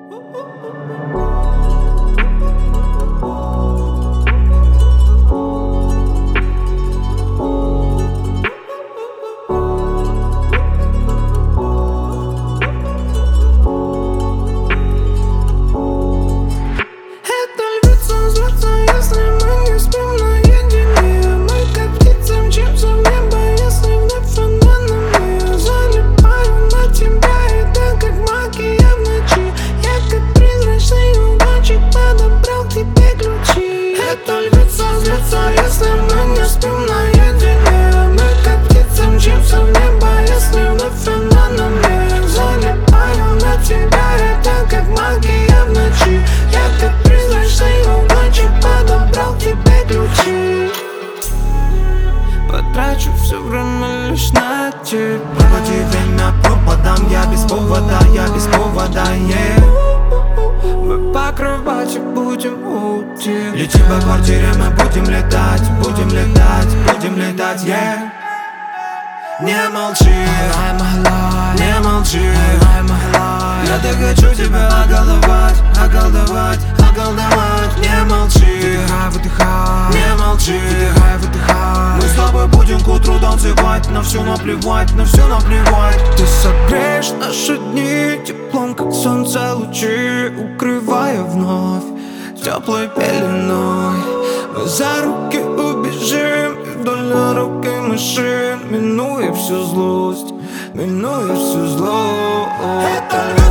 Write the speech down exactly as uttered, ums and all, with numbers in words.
Потрачу все время лишь на тебя. Пропади время пропадам, я без повода, я без повода, yeah. Мы по кровати будем уйти. Летим по квартире, мы будем летать, будем летать, будем летать, yeah. Не молчи, не молчи, я так хочу тебя околдовать, околдовать, околдовать. Не молчи, Выдыхай, выдыхай, не молчи, выдыхай, выдыхай. мы с тобой будем к утру танцевать, на все наплевать, на все наплевать. Ты согреешь наши дни теплом, как солнце лучи, укрывая вновь теплой пеленой. Мы за руки убежим и вдоль дороги машин, минуя всю злость, минуя всю злость.